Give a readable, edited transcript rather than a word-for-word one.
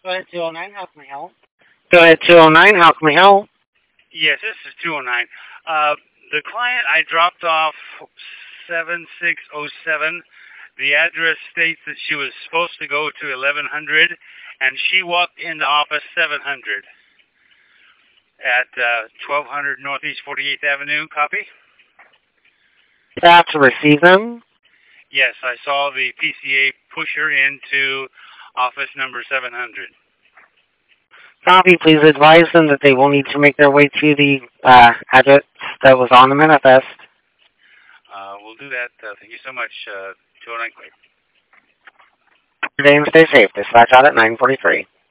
Go ahead, 209. How can we help? Go ahead, 209. How can we help? Yes, this is 209. The client I dropped off 7607. The address states that she was supposed to go to 1100, and she walked into office 700 at 1200 Northeast 48th Avenue. Copy? Do I have to receive them? Yes, I saw the PCA push her into office number 700. Copy. Please advise them that they will need to make their way to the address that was on the manifest. We'll do that. Thank you so much. 209 clear. Good day and stay safe. Dispatch out at 943.